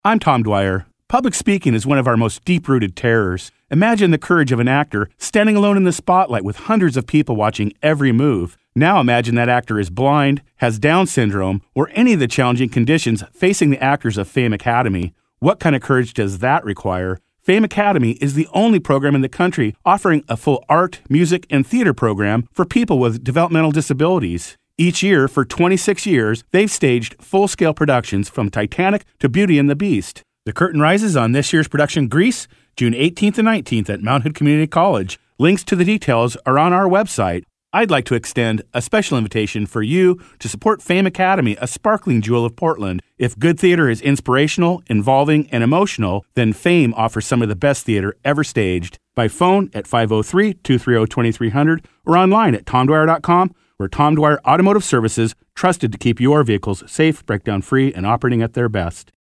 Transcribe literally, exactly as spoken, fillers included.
I'm Tom Dwyer. Public speaking is one of our most deep-rooted terrors. Imagine the courage of an actor standing alone in the spotlight with hundreds of people watching every move. Now imagine that actor is blind, has Down syndrome, or any of the challenging conditions facing the actors of Fame Academy. What kind of courage does that require? Fame Academy is the only program in the country offering a full art, music, and theater program for people with developmental disabilities. Each year, for twenty-six years, they've staged full-scale productions from Titanic to Beauty and the Beast. The curtain rises on this year's production, Grease, June eighteenth and nineteenth at Mount Hood Community College. Links to the details are on our website. I'd like to extend a special invitation for you to support Fame Academy, a sparkling jewel of Portland. If good theater is inspirational, involving, and emotional, then Fame offers some of the best theater ever staged. By phone at five oh three, two three oh, two three zero zero or online at tom dwyer dot com, where Tom Dwyer Automotive Services, trusted to keep your vehicles safe, breakdown-free, and operating at their best.